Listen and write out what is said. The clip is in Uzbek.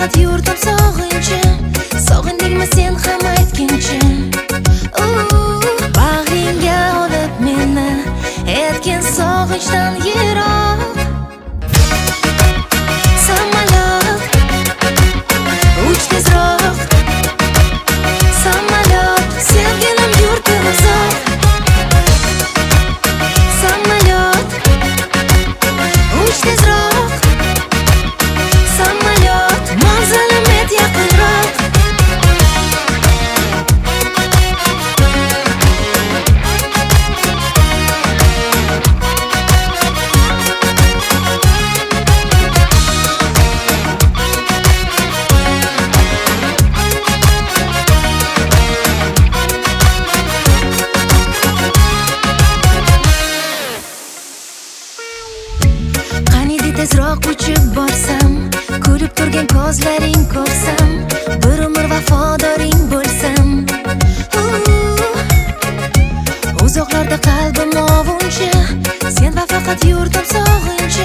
faqat yurdim sog'inchi. Sog'indingmi sen ham aytginchi. Bag'ringga olib meni etgin sog'inchdan yiroq. Samolyot uch tezroq. Samolyot sevgilim yurti uzoq. Samolyot uch tezroq. Samolyot manzilim et yaqinroq. Qaniydi tezroq uchib borsam, kulib turgan ko'zlaring ko'rsam, bir umr vafodoring bo'lsam. Uzoqlarda qalbim ovunchi, sen va faqat yurtim sog'inchi.